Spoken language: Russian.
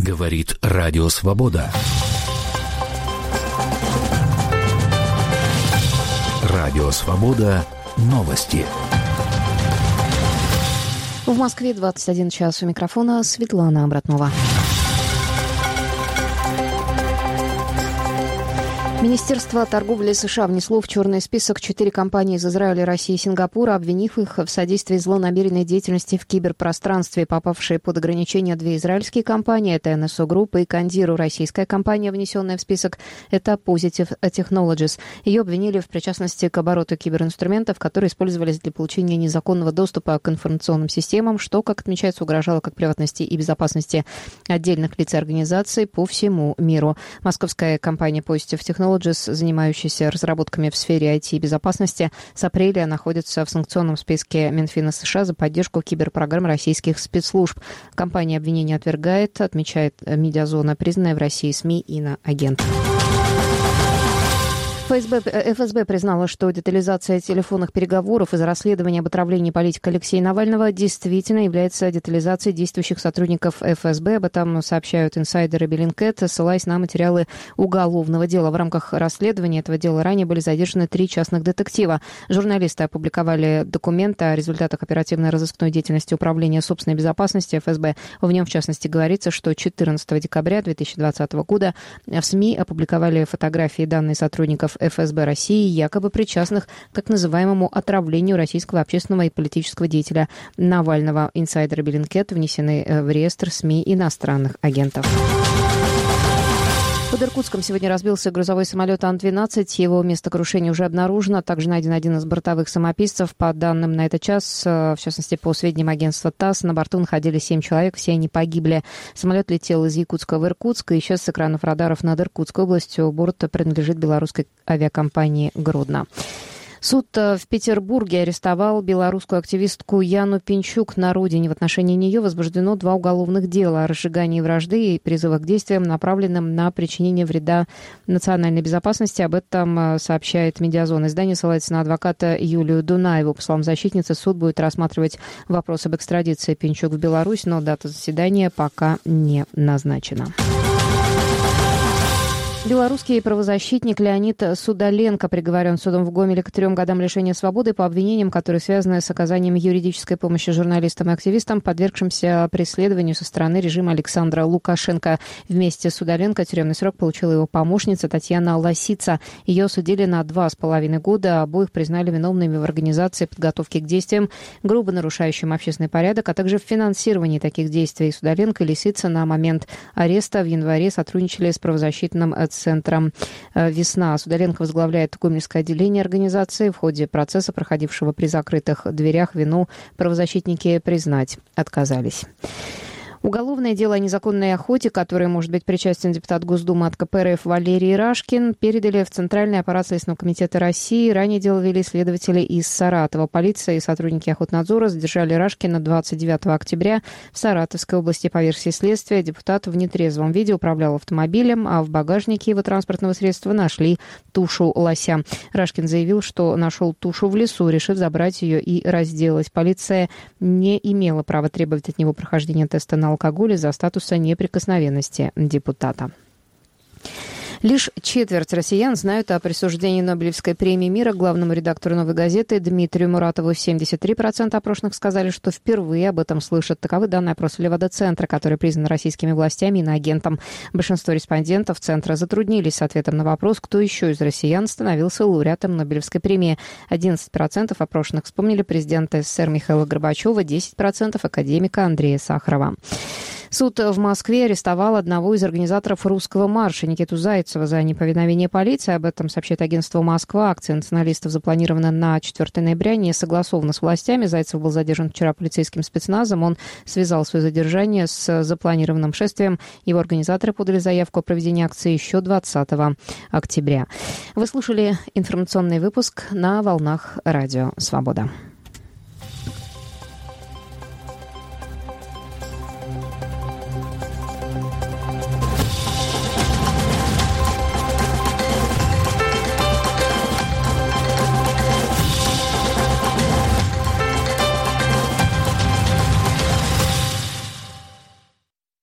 Говорит Радио Свобода. Радио Свобода. Новости. В Москве 21 час. У микрофона Светлана Обратнова. Министерство торговли США внесло в черный список 4 компании из Израиля, России и Сингапура, обвинив их в содействии злонамеренной деятельности в киберпространстве. Попавшие под ограничения 2 израильские компании – это NSO Group и Кондиру. Российская компания, внесенная в список, это Positive Technologies. Ее обвинили в причастности к обороту киберинструментов, которые использовались для получения незаконного доступа к информационным системам, что, как отмечается, угрожало как приватности и безопасности отдельных лиц и организаций по всему миру. Московская компания Positive Technologies, занимающаяся разработками в сфере IT и безопасности, с апреля находится в санкционном списке Минфина США за поддержку киберпрограмм российских спецслужб. Компания обвинения отвергает, отмечает Медиазона, признанная в России СМИ иноагент. ФСБ признала, что детализация телефонных переговоров из-за расследования об отравлении политика Алексея Навального действительно является детализацией действующих сотрудников ФСБ. Об этом сообщают инсайдеры Bellingcat, ссылаясь на материалы уголовного дела. В рамках расследования этого дела ранее были задержаны 3 частных детектива. Журналисты опубликовали документы о результатах оперативно-розыскной деятельности Управления собственной безопасности ФСБ. В нем, в частности, говорится, что 14 декабря 2020 года в СМИ опубликовали фотографии и данные сотрудников ФСБ России, якобы причастных к так называемому отравлению российского общественного и политического деятеля Навального. Инсайдеры Bellingcat внесены в реестр СМИ иностранных агентов. Под Иркутском сегодня разбился грузовой самолет Ан-12. Его место крушения уже обнаружено. Также найден один из бортовых самописцев. По данным на этот час, в частности, по сведениям агентства ТАСС, на борту находились 7 человек, все они погибли. Самолет летел из Якутска в Иркутск и исчез с экранов радаров над Иркутской областью. Борт принадлежит белорусской авиакомпании «Гродно». Суд в Петербурге арестовал белорусскую активистку Яну Пинчук. На родине в отношении нее возбуждено 2 уголовных дела о разжигании вражды и призывах к действиям, направленным на причинение вреда национальной безопасности. Об этом сообщает Медиазона. Издание ссылается на адвоката Юлию Дунаеву. По словам защитницы, суд будет рассматривать вопрос об экстрадиции Пинчук в Беларусь, но дата заседания пока не назначена. Белорусский правозащитник Леонид Судоленко приговорен судом в Гомеле к 3 годам лишения свободы по обвинениям, которые связаны с оказанием юридической помощи журналистам и активистам, подвергшимся преследованию со стороны режима Александра Лукашенко. Вместе с Судоленко тюремный срок получила его помощница Татьяна Лосица. Ее осудили на 2,5 года. Обоих признали виновными в организации подготовки к действиям, грубо нарушающим общественный порядок, а также в финансировании таких действий. Судоленко и Лисица на момент ареста в январе сотрудничали с правозащитным центром «Весна». Судоленко возглавляет гомельское отделение организации. В ходе процесса, проходившего при закрытых дверях, вину правозащитники признать отказались. Уголовное дело о незаконной охоте, которое может быть причастен депутат Госдумы от КПРФ Валерий Рашкин, передали в Центральный аппарат Следственного комитета России. Ранее дело вели следователи из Саратова. Полиция и сотрудники Охотнадзора задержали Рашкина 29 октября в Саратовской области. По версии следствия, депутат в нетрезвом виде управлял автомобилем, а в багажнике его транспортного средства нашли тушу лося. Рашкин заявил, что нашел тушу в лесу, решив забрать ее и разделать. Полиция не имела права требовать от него прохождения теста на алкоголь из-за статуса неприкосновенности депутата. Лишь четверть россиян знают о присуждении Нобелевской премии мира главному редактору «Новой газеты» Дмитрию Муратову. 73% опрошенных сказали, что впервые об этом слышат. Таковы данные опроса Левада-центра, который признан российскими властями иноагентом. Большинство респондентов центра затруднились с ответом на вопрос, кто еще из россиян становился лауреатом Нобелевской премии. 11% опрошенных вспомнили президента СССР Михаила Горбачева, 10% академика Андрея Сахарова. Суд в Москве арестовал одного из организаторов русского марша Никиту Зайцева за неповиновение полиции. Об этом сообщает агентство «Москва». Акция националистов запланирована на 4 ноября. Не согласована с властями. Зайцев был задержан вчера полицейским спецназом. Он связал свое задержание с запланированным шествием. Его организаторы подали заявку о проведении акции еще 20 октября. Вы слушали информационный выпуск на волнах Радио Свобода.